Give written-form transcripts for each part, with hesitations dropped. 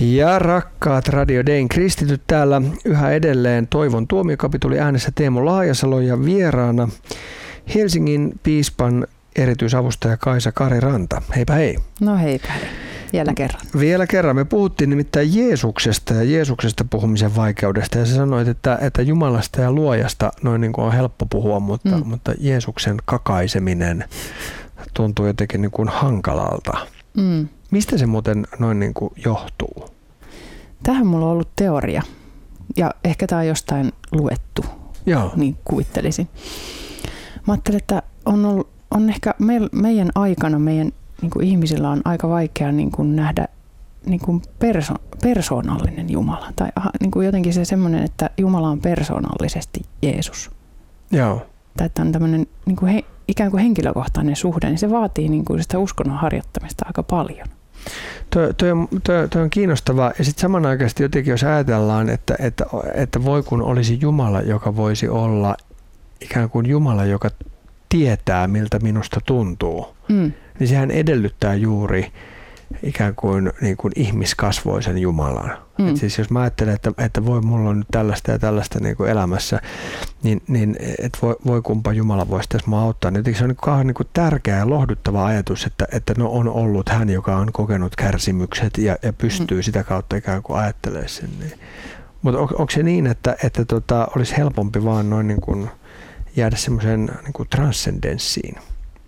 Ja rakkaat Radio Dayn kristityt, täällä yhä edelleen Toivon tuomiokapituli äänessä Teemu Laajasalo ja vieraana Helsingin piispan erityisavustaja Kaisa Kari Ranta. Heipä hei. No heipä hei. Vielä kerran. Me puhuttiin nimittäin Jeesuksesta ja Jeesuksesta puhumisen vaikeudesta ja sä sanoit, että Jumalasta ja luojasta noin niin kuin on helppo puhua, mutta Jeesuksen kakaiseminen tuntuu jotenkin niin kuin hankalalta. Mistä se muuten noin niin kuin johtuu? Tähän mulla on ollut teoria ja ehkä tämä on jostain luettu, niin kuvittelisin. Mä ajattelin, että on ehkä meidän aikana, meidän niin kuin ihmisillä on aika vaikea niin kuin nähdä niin kuin persoonallinen Jumala. Tai niin kuin jotenkin se semmoinen, että Jumala on persoonallisesti Jeesus. Joo. Tai että on tämmöinen niin kuin ikään kuin henkilökohtainen suhde, niin se vaatii niin kuin sitä uskonnon harjoittamista aika paljon. Toi on kiinnostavaa. Ja sitten samanaikaisesti jotenkin, jos ajatellaan, että voi kun olisi Jumala, joka voisi olla ikään kuin Jumala, joka tietää, miltä minusta tuntuu, niin sehän edellyttää juuri ikään kuin, ihmiskasvoisen Jumalan. Et siis jos mä ajattelen, että voi mulla on nyt tällaista ja tällaista niin kuin elämässä, niin että voi kumpa Jumala voisi tässä mua auttaa. Niin se on niin kuin tärkeä ja lohduttava ajatus, että no on ollut hän, joka on kokenut kärsimykset ja pystyy sitä kautta ikään kuin ajattelemaan sen. Niin. Mutta onko se niin, että olisi helpompi vaan noin niin kuin jäädä semmoiseen niin kuin transcendenssiin?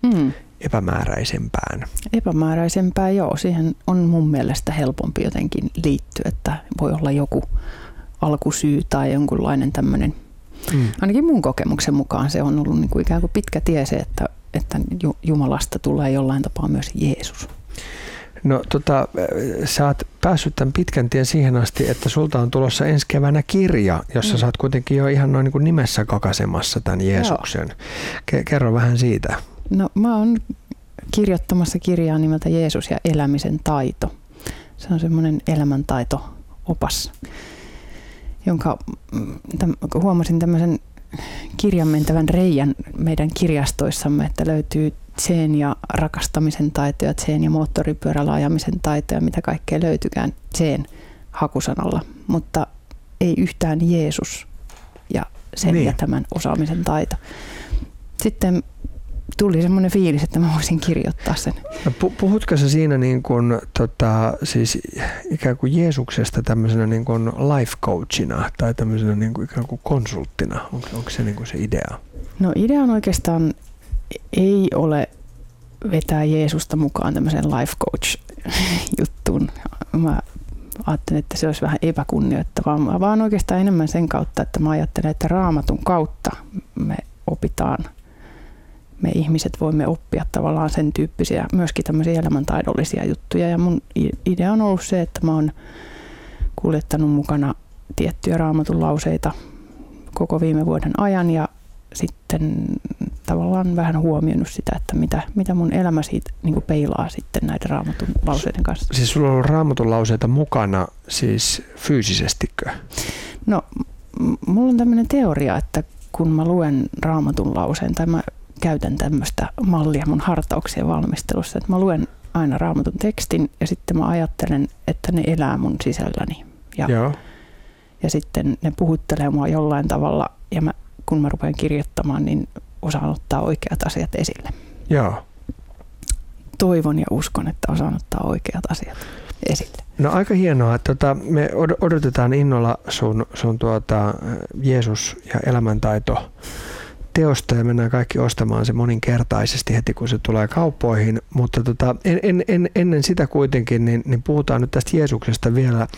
Epämääräisempään, joo. Siihen on mun mielestä helpompi jotenkin liittyä, että voi olla joku alkusyy tai jonkunlainen tämmöinen. Ainakin mun kokemuksen mukaan se on ollut niin kuin ikään kuin pitkä tie se, että Jumalasta tulee jollain tapaa myös Jeesus. No sä oot päässyt tämän pitkän tien siihen asti, että sulta on tulossa ensi keväänä kirja, jossa sä oot kuitenkin jo ihan noin niin kuin nimessä kakasemassa tämän Jeesuksen. Kerro vähän siitä. No mä oon kirjoittamassa kirjaa nimeltä Jeesus ja elämisen taito. Se on semmoinen elämäntaito-opas, jonka huomasin tämmöisen kirjan mentävän reijän meidän kirjastoissamme, että löytyy Zen ja rakastamisen taitoja, Zen ja moottoripyörällä ajamisen taitoja, mitä kaikkea löytykään Zen hakusanalla, mutta ei yhtään Jeesus ja sen ja tämän osaamisen taito. Sitten tuli semmoinen fiilis, että mä voisin kirjoittaa sen. No, puhutko sä siinä niin kuin, siis ikään kuin Jeesuksesta tämmöisenä niin kuin life coachina tai tämmöisenä niin kuin ikään kuin konsulttina? Onko se niin kuin se idea? No idea on oikeastaan ei ole vetää Jeesusta mukaan tämmöiseen life coach juttuun. Mä ajattelin, että se olisi vähän epäkunnioittavaa, vaan oikeastaan enemmän sen kautta, että mä ajattelen, että Raamatun kautta me opitaan. Me ihmiset voimme oppia tavallaan sen tyyppisiä, myöskin tämmöisiä elämäntaidollisia juttuja. Ja mun idea on ollut se, että mä oon kuljettanut mukana tiettyjä Raamatun lauseita koko viime vuoden ajan ja sitten tavallaan vähän huomioinut sitä, että mitä mun elämä siitä niin kuin peilaa sitten näiden Raamatun lauseiden kanssa. Siis sulla on ollut Raamatun lauseita mukana siis fyysisestikö? No, mulla on tämmöinen teoria, että kun mä luen Raamatun lauseen tai mä käytän tämmöistä mallia mun hartauksien valmistelussa, että mä luen aina Raamatun tekstin ja sitten mä ajattelen, että ne elää mun sisälläni. Ja sitten ne puhuttelee mua jollain tavalla ja kun mä rupean kirjoittamaan, niin osaan ottaa oikeat asiat esille. Joo. Toivon ja uskon, että osaan ottaa oikeat asiat esille. No aika hienoa. Me odotetaan innolla sun Jeesus ja elämäntaito teosta ja mennään kaikki ostamaan se moninkertaisesti heti, kun se tulee kauppoihin. Mutta ennen sitä kuitenkin, niin puhutaan nyt tästä Jeesuksesta vielä.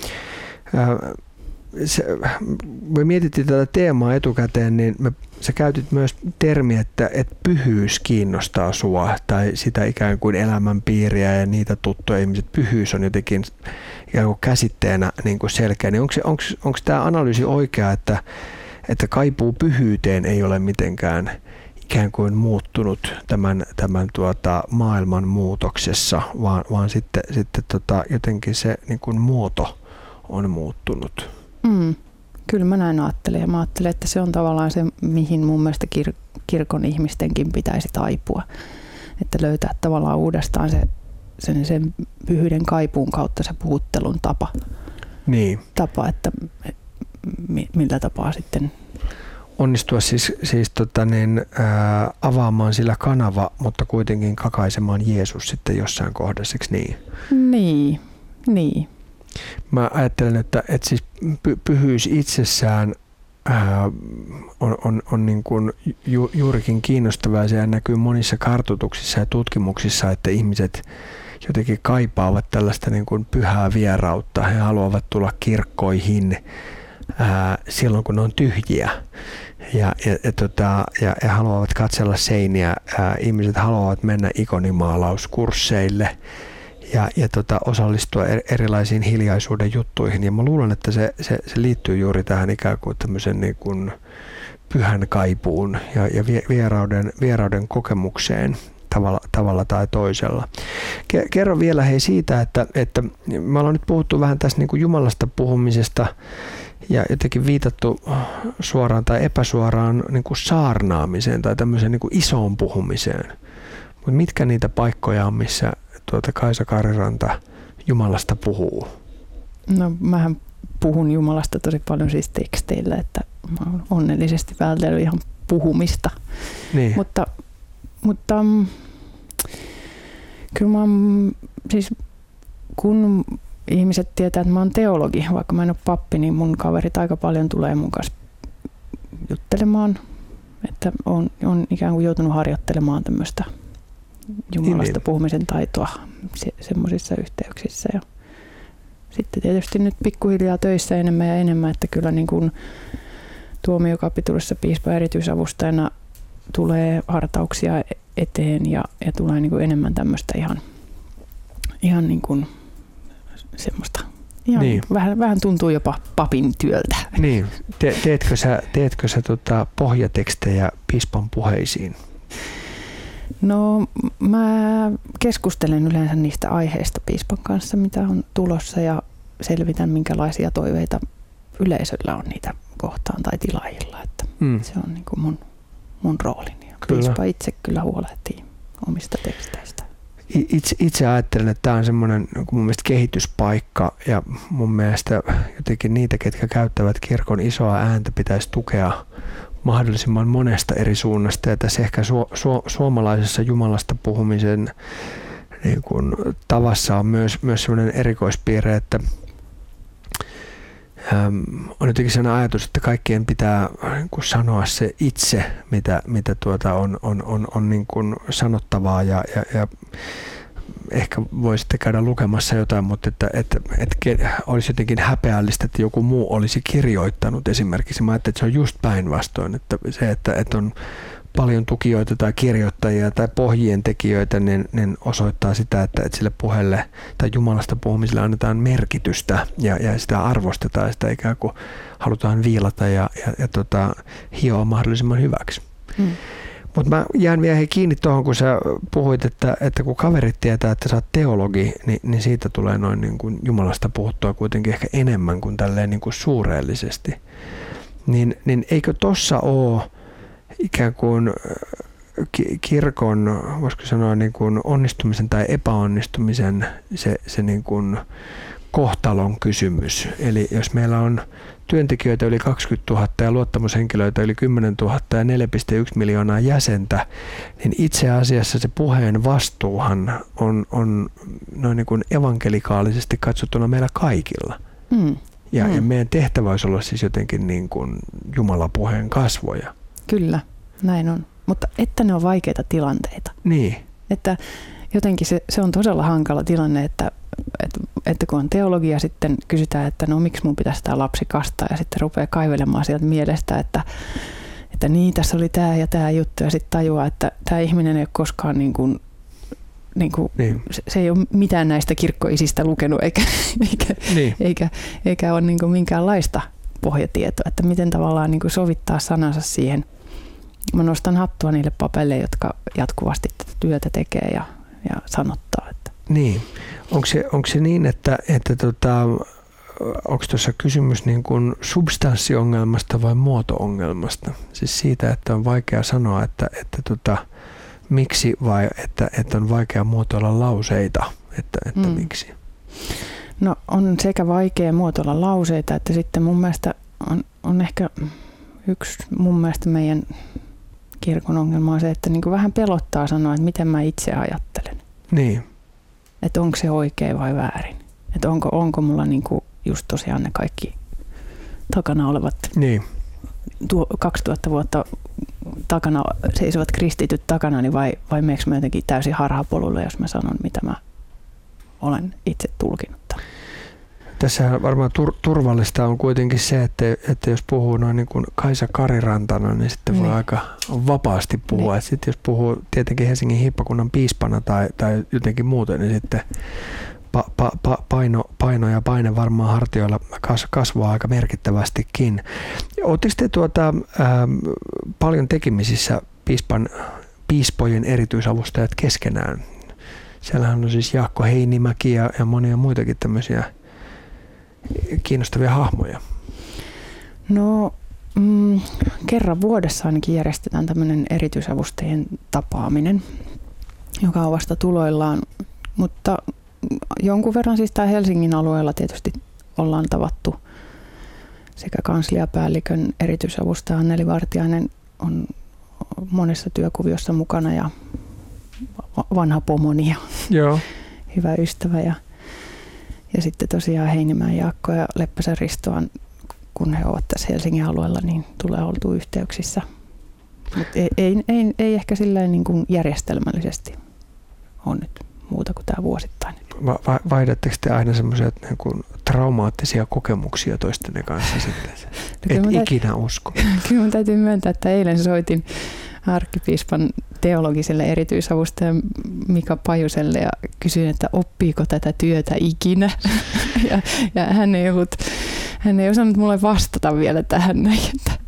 Me mietittiin tätä teemaa etukäteen, niin sä käytit myös termiä, että pyhyys kiinnostaa sua tai sitä ikään kuin elämänpiiriä ja niitä tuttuja ihmiset. Pyhyys on jotenkin ikään kuin käsitteenä niin kuin selkeä. Niin onko tämä analyysi oikea, että kaipuu pyhyyteen ei ole mitenkään ikään kuin muuttunut tämän maailman muutoksessa, vaan sitten jotenkin se niin kuin muoto on muuttunut? Kyllä mä näin ajattelen ja mä ajattelen, että se on tavallaan se, mihin mun mielestä kirkon ihmistenkin pitäisi taipua. Että löytää tavallaan uudestaan sen pyhyyden kaipuun kautta se puhuttelun tapa. tapa, että millä tapaa sitten onnistua siis avaamaan sillä kanava, mutta kuitenkin kakaisemaan Jeesus sitten jossain kohdassa, eikö niin? Niin. Mä ajattelen, että siis pyhyys itsessään on niin kuin juurikin kiinnostavaa. Se näkyy monissa kartoituksissa ja tutkimuksissa, että ihmiset jotenkin kaipaavat tällaista niin kuin pyhää vierautta. He haluavat tulla kirkkoihin silloin, kun ne on tyhjiä ja haluavat katsella seiniä. Ihmiset haluavat mennä ikonimaalauskursseille ja osallistua erilaisiin hiljaisuuden juttuihin. Ja mä luulen, että se liittyy juuri tähän ikään kuin tämmöisen niin kuin pyhän kaipuun ja vierauden kokemukseen tavalla tai toisella. Kerro vielä siitä, että me ollaan nyt puhuttu vähän tässä niin kuin Jumalasta puhumisesta ja jotenkin viitattu suoraan tai epäsuoraan niin kuin saarnaamiseen tai tämmöiseen niin kuin isoon puhumiseen. Mutta mitkä niitä paikkoja on, missä Kaisa Kariranta Jumalasta puhuu? No mähän puhun Jumalasta tosi paljon siis teksteillä, että mä oon onnellisesti vältellyt ihan puhumista. Niin. Mutta kyllä mä oon, siis kun ihmiset tietää, että mä oon teologi, vaikka mä en ole pappi, niin mun kaverit aika paljon tulee mun kanssa juttelemaan, että on ikään kuin joutunut harjoittelemaan tämmöistä Jumalasta puhumisen taitoa semmoisissa yhteyksissä. Ja sitten tietysti nyt pikkuhiljaa töissä enemmän ja enemmän, että kyllä niin kuin tuomiokapitulissa piispa erityisavustajana tulee hartauksia eteen ja tulee niin kuin enemmän tämmöistä ihan niin kuin semmoista. Ihan niin. Vähän tuntuu jopa papin työltä. Niin. Teetkö sä pohjatekstejä piispan puheisiin? No mä keskustelen yleensä niistä aiheista piispan kanssa, mitä on tulossa ja selvitän minkälaisia toiveita yleisöllä on niitä kohtaan tai tilaajilla. Että se on niin kuin mun roolini. Ja piispa itse kyllä huolehtii omista teksteistä. Itse ajattelen, että tämä on semmoinen mun mielestä kehityspaikka ja mun mielestä jotenkin niitä, ketkä käyttävät kirkon isoa ääntä, pitäisi tukea mahdollisimman monesta eri suunnasta. Ja tässä ehkä suomalaisessa Jumalasta puhumisen niin kuin tavassa on myös semmoinen erikoispiirre, että on jotenkin sellainen ajatus, että kaikkien pitää niin kuin sanoa se itse, mitä on niin kuin sanottavaa ja ehkä voisitte käydä lukemassa jotain, mutta että olisi jotenkin häpeällistä, että joku muu olisi kirjoittanut esimerkiksi. Mä ajattelin, että se on just päinvastoin, että se, että on paljon tukijoita tai kirjoittajia tai pohjien tekijöitä, niin osoittaa sitä, että sille puheelle tai Jumalasta puhumiselle annetaan merkitystä ja sitä arvostetaan ja sitä ikään kuin halutaan viilata ja hioa mahdollisimman hyväksi. Mutta mä jään vielä kiinni tuohon, kun sä puhuit, että kun kaverit tietää, että sä oot teologi, niin siitä tulee noin niin kuin Jumalasta puhuttua kuitenkin ehkä enemmän kuin tälleen niin kuin suureellisesti. Niin eikö tossa ole ikään kuin kirkon, voisiko sanoa niin kuin onnistumisen tai epäonnistumisen se niin kuin kohtalon kysymys. Eli jos meillä on työntekijöitä yli 20 000 ja luottamushenkilöitä yli 10 000 ja 4,1 miljoonaa jäsentä, niin itse asiassa se puheen vastuuhan on noin niin kuin evankelikaalisesti katsottuna meillä kaikilla. Ja meidän tehtävä olisi olla siis jotenkin niin kuin Jumalapuheen kasvoja. Kyllä, näin on. Mutta että ne on vaikeita tilanteita. Niin. Että jotenkin se on todella hankala tilanne, että kun on teologia, sitten kysytään, että no miksi mun pitäisi tämä lapsi kastaa ja sitten rupeaa kaivelemaan sieltä mielestä, että niin tässä oli tämä ja tämä juttu ja sitten tajuaa, että tämä ihminen ei ole koskaan niin. Se ei ole mitään näistä kirkkoisistä lukenut eikä ole niin kuin minkäänlaista pohjatietoa, että miten tavallaan niin kuin sovittaa sanansa siihen. Mä nostan hattua niille papeille, jotka jatkuvasti tätä työtä tekee ja sanottaa. Että. Niin. Onko se niin, että onko tuossa kysymys niin kuin substanssiongelmasta vai muoto-ongelmasta? Siis siitä, että on vaikea sanoa, että miksi vai että on vaikea muotoilla lauseita, että miksi? No on sekä vaikea muotoilla lauseita, että sitten mun mielestä on ehkä yksi mun mielestä meidän kirkon ongelma on se, että niin kuin vähän pelottaa sanoa, että miten mä itse ajattelen. Niin. Että onko se oikein vai väärin. Että onko mulla niin kuin just tosiaan ne kaikki takana olevat 2000 vuotta takana seisovat kristityt takanani vai meneekö mä jotenkin täysin harhapolulle, jos mä sanon, mitä mä olen itse tulkinut. Tässä varmaan turvallista on kuitenkin se, että jos puhuu noin niin kuin Kaisa Karirantana, niin sitten voi aika vapaasti puhua. Niin. Sitten jos puhuu tietenkin Helsingin hiippakunnan piispana tai jotenkin muuten, niin sitten paino ja paine varmaan hartioilla kasvaa aika merkittävästikin. Oletteko te paljon tekemisissä piispojen erityisavustajat keskenään? Siellähän on siis Jaakko Heinimäki ja monia muitakin tämmöisiä kiinnostavia hahmoja. No kerran vuodessa ainakin järjestetään tämmöinen erityisavustajien tapaaminen, joka on vasta tuloillaan, mutta jonkun verran siis täällä Helsingin alueella tietysti ollaan tavattu sekä kansliapäällikön erityisavustaja Anneli Vartiainen on monessa työkuviossa mukana ja vanha pomoni ja hyvä ystävä ja sitten tosiaan Heinimäen Jaakko ja Leppäsen Risto, kun he ovat tässä Helsingin alueella, niin tulee oltua yhteyksissä. Mutta ei ehkä silleen niin kuin järjestelmällisesti on nyt muuta kuin tämä vuosittain. Vaihdatteko te aina semmoisia niin kuin traumaattisia kokemuksia toistenne kanssa sitten? Et ikinä usko. Kyllä mun täytyy myöntää, että eilen soitin arkkipiispan teologiselle erityisavustajan Mika Pajuselle ja kysyin, että oppiiko tätä työtä ikinä. ja hän ei osannut mulle vastata vielä tähän näin.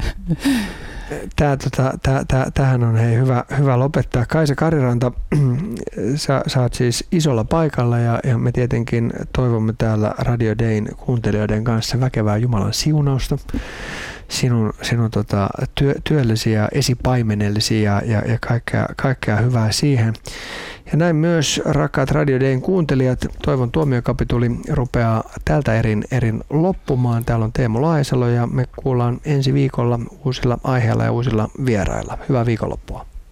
Tähän on hyvä lopettaa. Kaisa Kariranta, sä oot siis isolla paikalla ja me tietenkin toivomme täällä Radio Dayn kuuntelijoiden kanssa väkevää Jumalan siunausta. Sinun työllesi ja esipaimenellisia ja kaikkea hyvää siihen. Ja näin myös, rakkaat Radio Dayn kuuntelijat, toivon tuomiokapituli rupeaa tältä erin loppumaan. Täällä on Teemu Laisalo ja me kuullaan ensi viikolla uusilla aiheilla ja uusilla vierailla. Hyvää viikonloppua.